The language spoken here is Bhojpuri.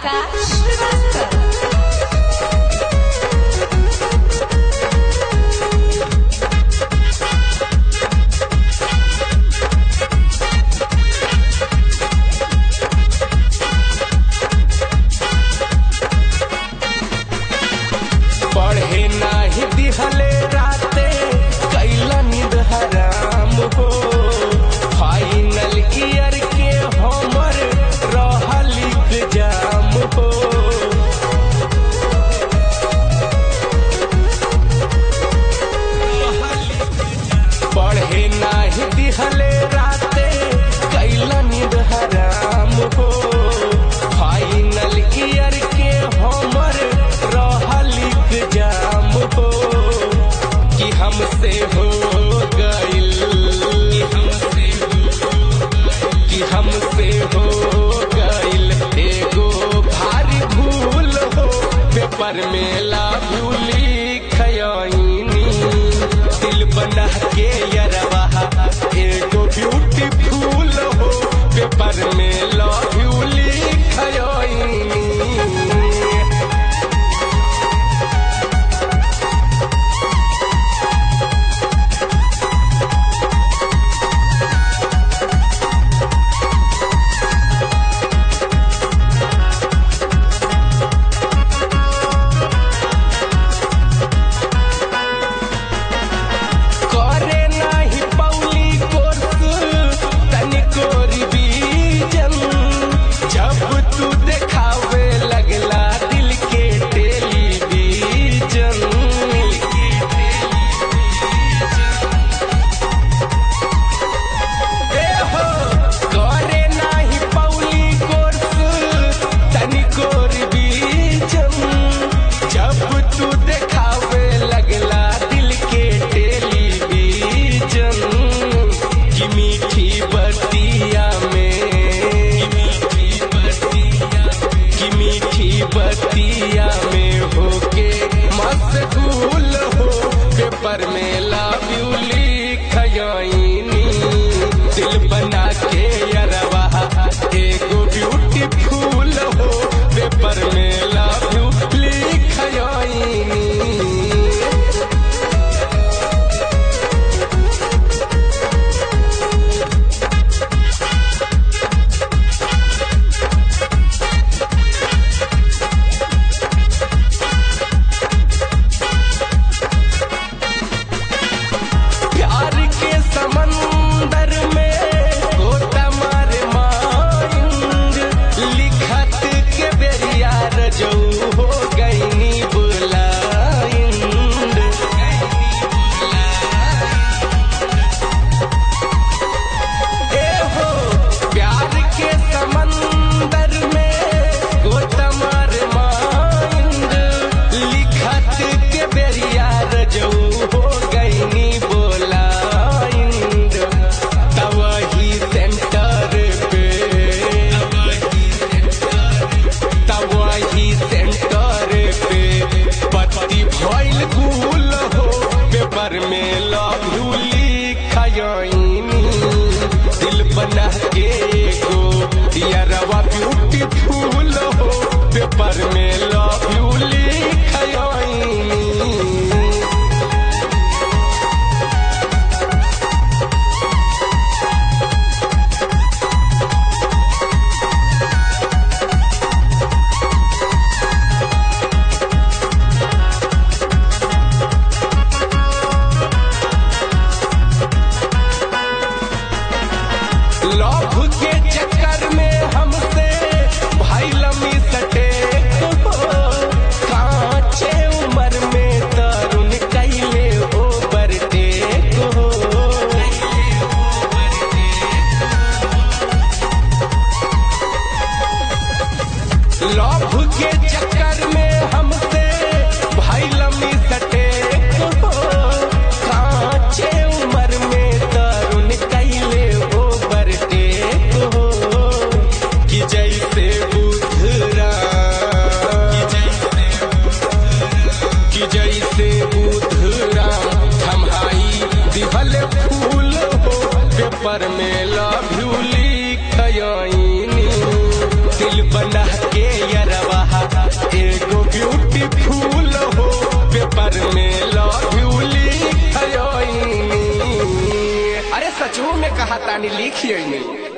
आकाश श्रीवास्तव। पढ़े नाही दिहले राते कैला नींद हराम हो। फाइनल ईयर के हमर रहल एग्जाम हो। पढ़े नाही दिहले राते कैला नींद हराम हो। फाइनल ईयर के हमर रहल एग्जाम हो कि हमसे हो गइल, कि हमसे हो गइल एगो भारी भूल हो। पेपर में लाभू लिखयनी दिल बना के यरवा एगो ब्यूटीफुल हो। पेपर में लाभू लिखयनी। कहा तानी लिखिए नहीं।